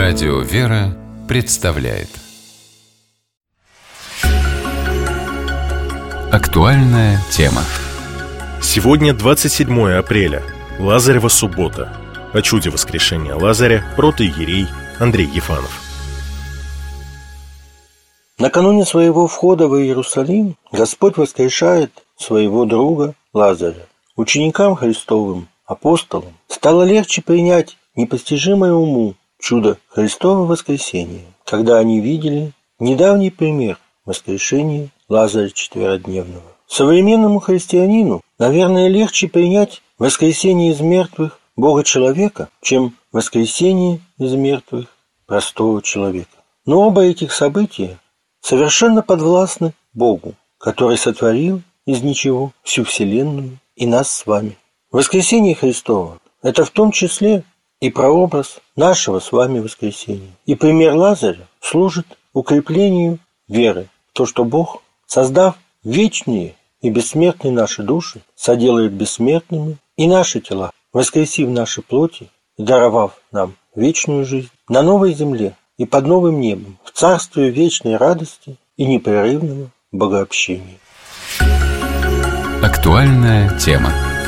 Радио «Вера» представляет актуальная тема. Сегодня 27 апреля, Лазарева суббота. О чуде воскрешения Лазаря протоиерей Андрей Ефанов. Накануне своего входа в Иерусалим Господь воскрешает своего друга Лазаря. Ученикам Христовым, апостолам, стало легче принять непостижимое уму чудо Христова воскресения, когда они видели недавний пример воскрешения Лазаря четверодневного. Современному христианину, наверное, легче принять воскресение из мертвых Бога-человека, чем воскресение из мертвых простого человека. Но оба этих события совершенно подвластны Богу, который сотворил из ничего всю вселенную и нас с вами. Воскресение Христово – это в том числе и прообраз нашего с вами воскресения. И пример Лазаря служит укреплению веры в то, что Бог, создав вечные и бессмертные наши души, соделает бессмертными и наши тела, воскресив наши плоти и даровав нам вечную жизнь на новой земле и под новым небом, в царстве вечной радости и непрерывного богообщения. Актуальная тема.